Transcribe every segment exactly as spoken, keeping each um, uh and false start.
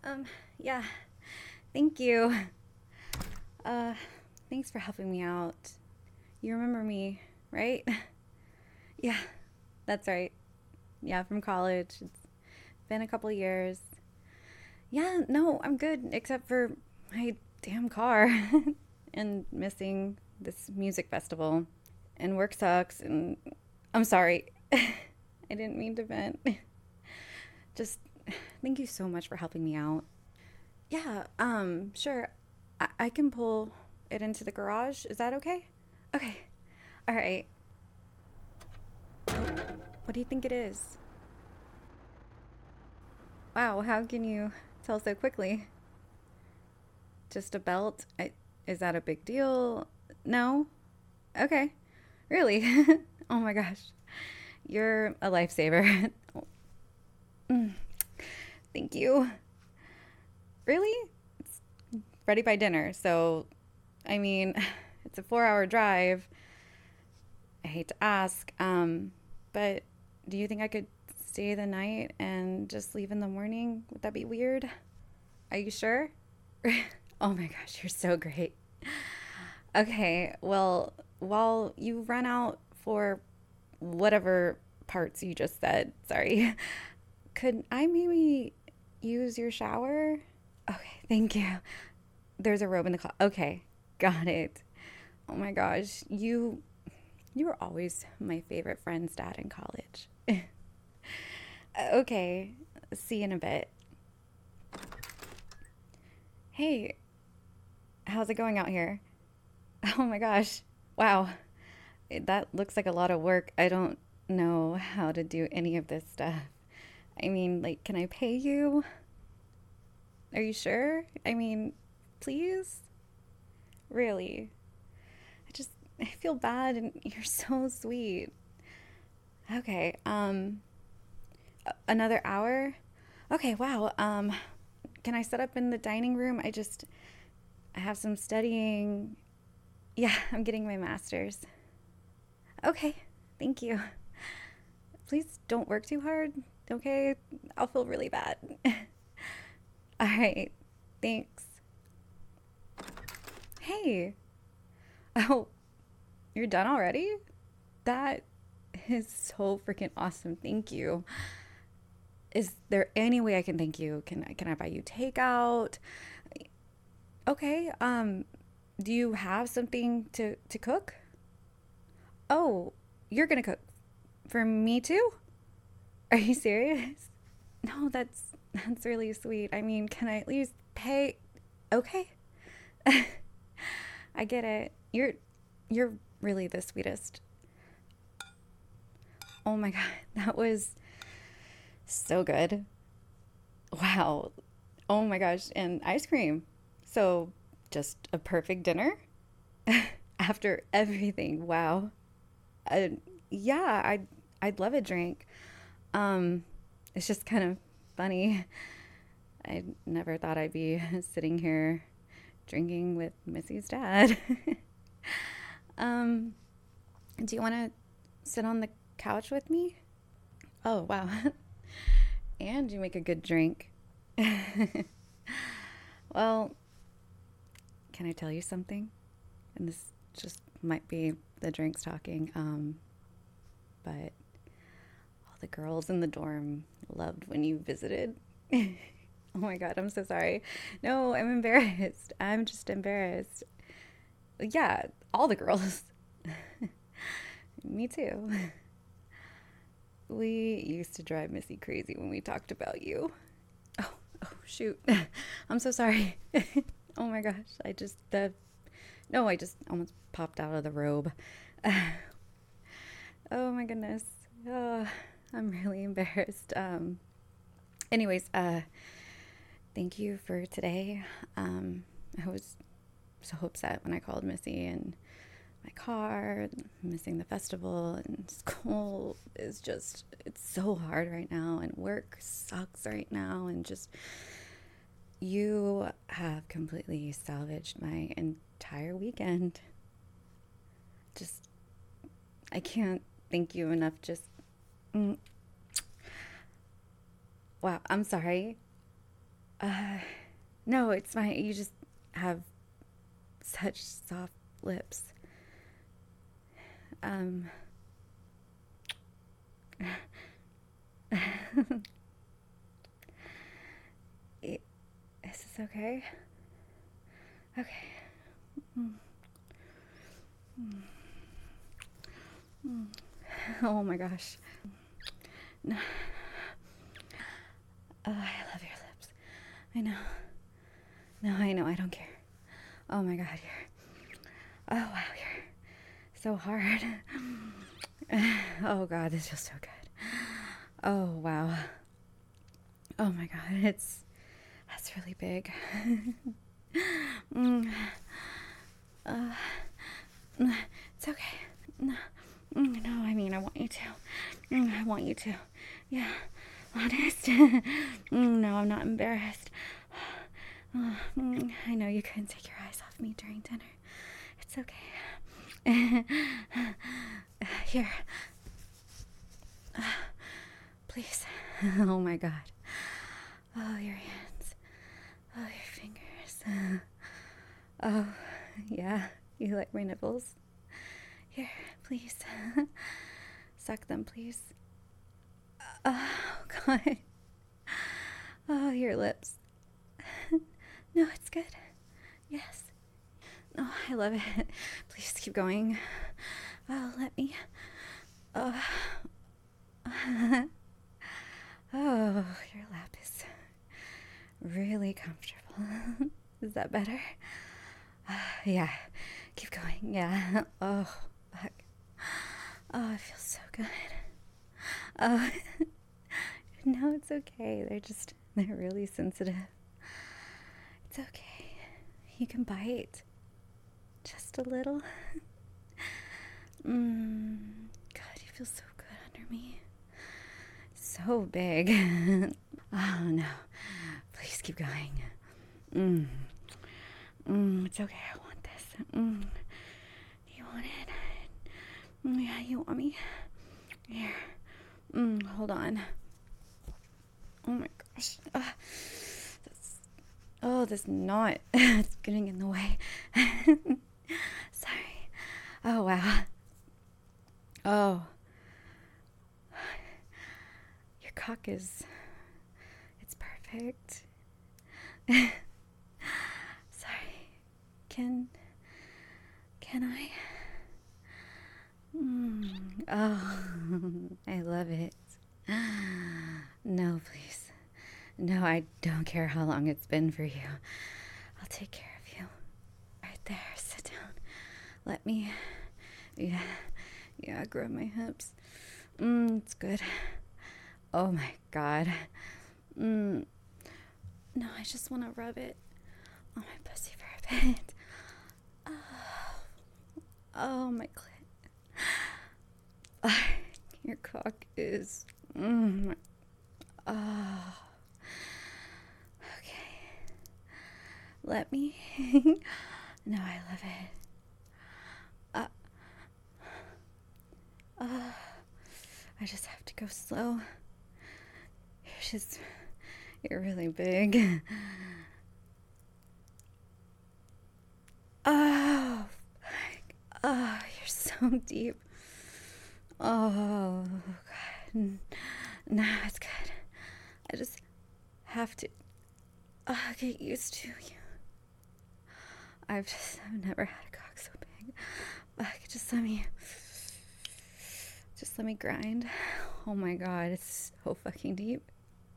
Um, yeah, thank you. Uh, Thanks for helping me out. You remember me, right? Yeah, that's right. Yeah, from college. It's been a couple years. Yeah, no, I'm good, except for my damn car and missing this music festival. And work sucks, and I'm sorry. I didn't mean to vent. Just thank you so much for helping me out. Yeah, um, sure. I, I can pull it into the garage. Is that okay? Okay. All right. What do you think it is? Wow, how can you tell so quickly? Just a belt? I, is that a big deal? No? Okay. Really? Oh my gosh. You're a lifesaver. Mm, thank you. Really? It's ready by dinner. So, I mean, it's a four hour drive. I hate to ask, um, but do you think I could stay the night and just leave in the morning? Would that be weird? Are you sure? Oh my gosh, you're so great. Okay, well, while you run out for whatever parts you just said, sorry, could I maybe use your shower? Okay, thank you. There's a robe in the closet. Okay, got it. Oh my gosh, you you were always my favorite friend's dad in college. Okay, see you in a bit. Hey, how's it going out here? Oh my gosh. Wow. It- That looks like a lot of work. I don't know how to do any of this stuff. I mean, like, can I pay you? Are you sure? I mean, please? Really? I just, I feel bad and you're so sweet. Okay, um, another hour? Okay, wow. Um, can I set up in the dining room? I just, I have some studying. Yeah, I'm getting my master's. Okay, thank you. Please don't work too hard, okay? I'll feel really bad. All right, thanks. Hey, oh, you're done already? That is so freaking awesome. Thank you. Is there any way I can thank you? Can I can I buy you takeout? Okay. Um, do you have something to to cook? Oh, you're gonna cook for me too? Are you serious? No, that's that's really sweet. I mean, can I at least pay? Okay. I get it. You're you're really the sweetest. Oh my god, that was so good. Wow. Oh my gosh, and ice cream. So, just a perfect dinner after everything. Wow. Uh, yeah, I'd I'd love a drink. Um, it's just kind of funny. I never thought I'd be sitting here drinking with Missy's dad. um, do you want to sit on the couch with me? Oh, wow. And you make a good drink. Well, can I tell you something? And this just might be the drinks talking. Um, but all the girls in the dorm loved when you visited. Oh my God, I'm so sorry. No, I'm embarrassed. I'm just embarrassed. Yeah, all the girls. Me too. We used to drive Missy crazy when we talked about you. Oh, oh, shoot. I'm so sorry. Oh my gosh. I just, the, no, I just almost popped out of the robe. Oh my goodness. Oh, I'm really embarrassed. Um, anyways, uh, thank you for today. Um, I was so upset when I called Missy and my car, missing the festival, and school is just, it's so hard right now, and work sucks right now, and just, you have completely salvaged my entire weekend. Just, I can't thank you enough. Just, mm, wow, I'm sorry. Uh, no, it's fine. You just have such soft lips. Um, I- is this okay? Okay. Mm. Mm. Mm. Oh my gosh. No. Oh, I love your lips. I know. No, I know. I don't care. Oh my god, you're. Oh wow, you're so hard. Oh god, this feels so good. Oh wow. Oh my god, it's. That's really big. mm. uh, it's okay. No, no, I mean, I want you to. I want you to. Yeah, honest. No, I'm not embarrassed. I know you couldn't take your eyes off me during dinner. It's okay. Here. Please. Oh my god. Oh, your hands. Oh, your fingers. Oh, yeah. You like my nipples? Here, please. Suck them, please. Oh, God. Oh, your lips. No, it's good. Yes. Oh, I love it. Please keep going. Oh, let me. Oh. Oh, your lap is really comfortable. Is that better? Uh, yeah. Keep going. Yeah. Oh, fuck. Oh, it feels so good. Oh, no, it's okay. They're just, they're really sensitive. It's okay. You can bite. Just a little. Mmm. God, you feel so good under me. So big. Oh, no. Please keep going. Mmm. Mmm, it's okay. I want this. Mmm. You want it? Mm, yeah, you want me? Here. Mmm, hold on. Oh my gosh. Uh, that's, oh, this knot. It's getting in the way. Sorry. Oh, wow. Oh. Your cock is... It's perfect. Sorry. Can... Can I... Mm. Oh, I love it. No, please. No, I don't care how long it's been for you. I'll take care of you. Right there, sit down. Let me... Yeah, yeah, grab my hips. Mm, it's good. Oh my god. Mm. No, I just want to rub it on my pussy for a bit. Oh, oh my clit. Oh, your cock is... Mm. Oh. Okay. Let me... No, I love it. Uh, uh, I just have to go slow. You're just... You're really big. Oh, oh, you're so deep. Oh, God. No, it's good. I just have to uh, get used to you. I've just I've never had a cock so big. Uh, just let me, just let me grind. Oh my God, it's so fucking deep.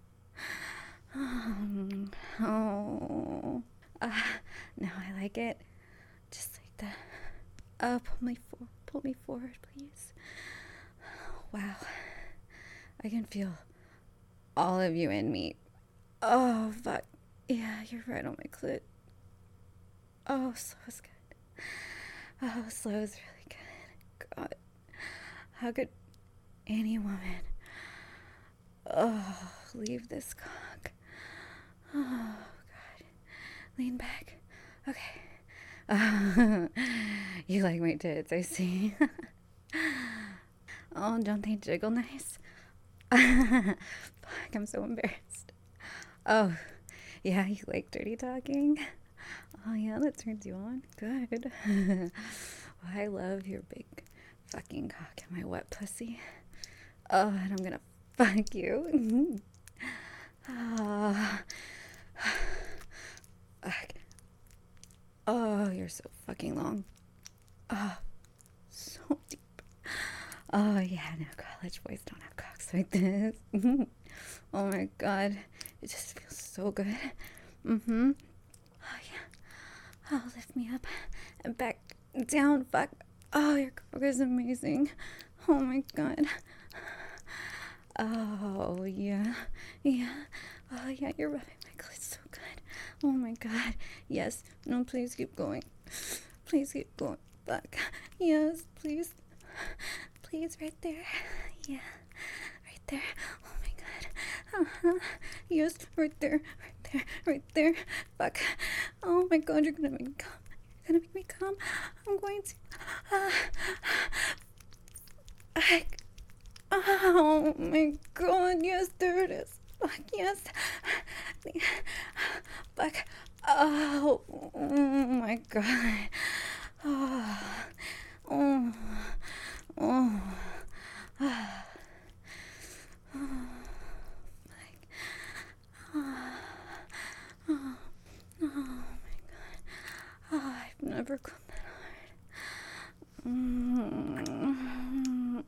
Um, oh, uh, no, I like it. Just like that. Uh, pull me for, pull me forward, please. Wow, I can feel all of you in me. Oh fuck, yeah, you're right on my clit. Oh, slow is good. Oh, slow is really good. God, how could any woman, oh, leave this cock? Oh God, lean back. Okay. Uh, you like my tits, I see. Oh, don't they jiggle nice? Fuck, I'm so embarrassed. Oh, Yeah, you like dirty talking? Oh, yeah, that turns you on. Good. Well, I love your big fucking cock and my wet pussy. Oh, and I'm gonna fuck you. Oh, fuck. Oh, you're so fucking long. Oh, so deep. Oh, yeah, no, college boys don't have cocks like this. Oh my god, it just feels so good. Mm-hmm. Oh, yeah. Oh, lift me up and back down. Fuck. Oh, your cock is amazing. Oh my god. Oh, yeah. Yeah. Oh, yeah, you're rubbing my clit so good. Oh my god. Yes. No, please keep going. Please keep going. Fuck. Yes, please. Please, right there. Yeah. Right there. Oh my god. Uh-huh. Yes, right there. Right there. Right there. Fuck. Oh my god, you're gonna make me come. You're gonna make me come. I'm going to. Uh, I. Oh my god, yes, there it is. Fuck, yes. Fuck. Oh, oh my god. Oh, oh, oh. Oh, like, oh, oh, oh my god. Oh, I've never come that hard. Mm.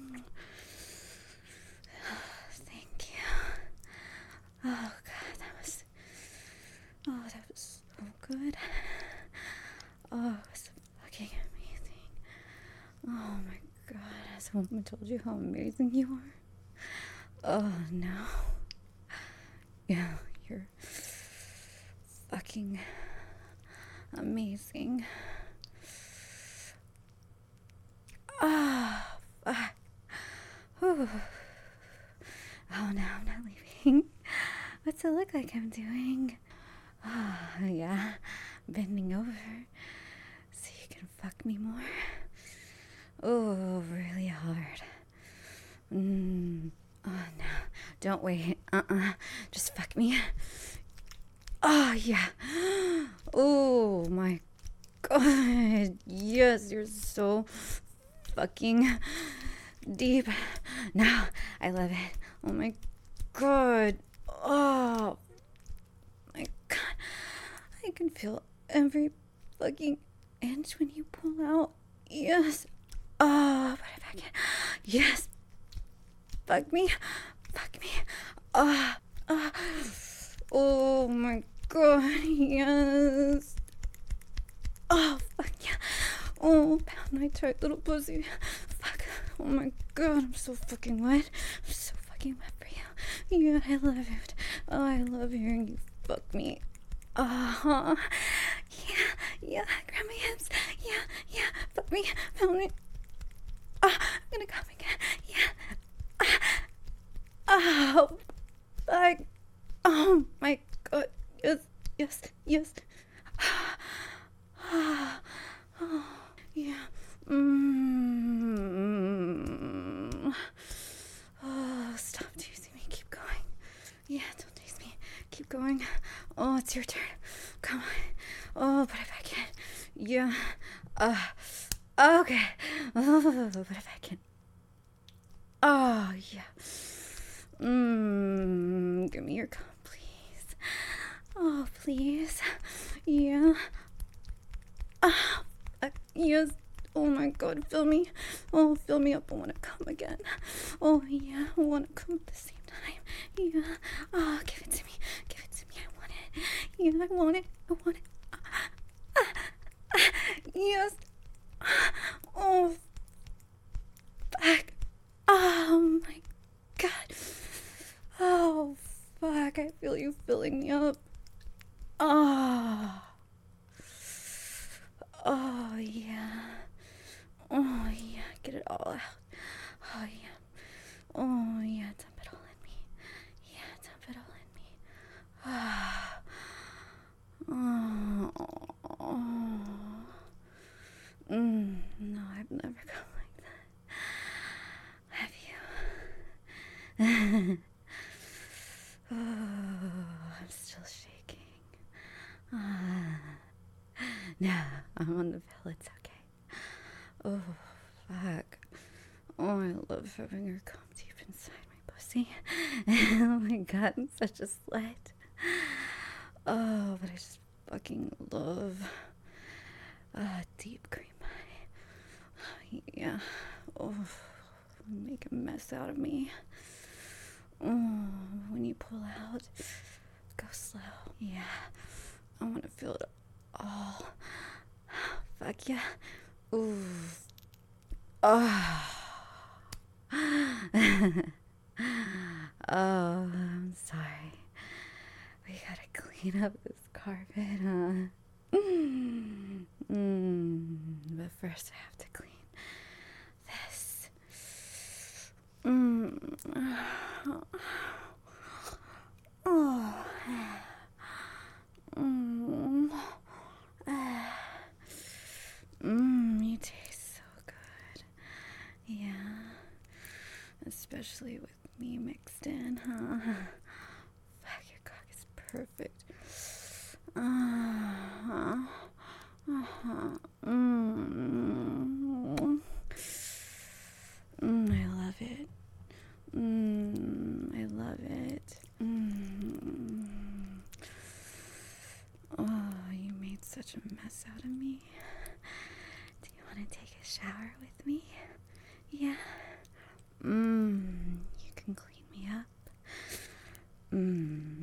Thank you. Oh god, that was, oh, that was so good. Oh, it was fucking amazing. Oh my god, has a woman told you how amazing you are? Oh no. Yeah, you're fucking amazing. Ah, oh, fuck. Whew. Oh no, I'm not leaving. What's it look like I'm doing? Oh, yeah, bending over so you can fuck me more. Oh, really hard. Mm. Oh no, don't wait. Uh-uh, just fuck me. Oh yeah. Oh my god. Yes, you're so fucking deep. No, I love it. Oh my god. Oh my god. I can feel every fucking inch when you pull out. Yes. Oh, but if I can. Yes. Fuck me. Fuck me. Ah. Uh, uh, oh my god. Yes. Oh, fuck yeah. Oh, pound my tight little pussy. Fuck. Oh my god. I'm so fucking wet. I'm so fucking wet for you. Yeah, I love it. Oh, I love hearing you fuck me. Uh-huh. Yeah, yeah. Grab my hips. Yeah, yeah. Fuck me. Pound me. Ah, I'm gonna come again. Yeah. Ah. Oh, fuck. Oh my god. Yes, yes, yes. Ah. Oh, yeah. Mm. Oh, stop teasing me. Keep going. Yeah, don't tease me. Keep going. Oh, it's your turn. Come on. Oh, but if I can. Yeah. Uh. Okay. Oh, but if I can. Oh, yeah. Mmm. Give me your cum, please. Oh, please. Yeah. Ah. Uh, yes. Oh my god, fill me. Oh, fill me up. I want to come again. Oh, yeah. I want to come at the same time. Yeah. Oh, give it to me. Give it to me. I want it. Yeah, I want it. I want it. Ah, ah, ah, yes. Oh, fuck. Oh my god. Oh, fuck. I feel you filling me up. Oh. Oh, yeah. Oh, yeah. Get it all out. Oh, yeah. Oh, yeah. Dump it all in me. Yeah, dump it all in me. Ah. Oh. Oh. Mm. No, I've never come like that. Have you? Oh, I'm still shaking. No, I'm on the pill. It's okay. Oh, fuck. Oh, I love having her come deep inside my pussy. Oh my god, I'm such a slut. Oh, but I just fucking love uh, deep cream pie. Yeah. Oh, make a mess out of me. Oh, when you pull out, go slow. Yeah. I want to feel it all. Fuck yeah. Ooh. Oh. Oh, I'm sorry. We gotta clean up this carpet, huh? Mm. But first I have to clean this. Mm. Oh. Mm. Mm, you taste so good. Yeah. Especially with me mixed in, huh? Fuck, your cock is perfect. Uh-huh. Uh-huh. Mm. Mm, I love it. Mm, I love it. Mm. Oh, you made such a mess out of me. Do you want to take a shower with me? Yeah. Mmm, you can clean me up. Mmm.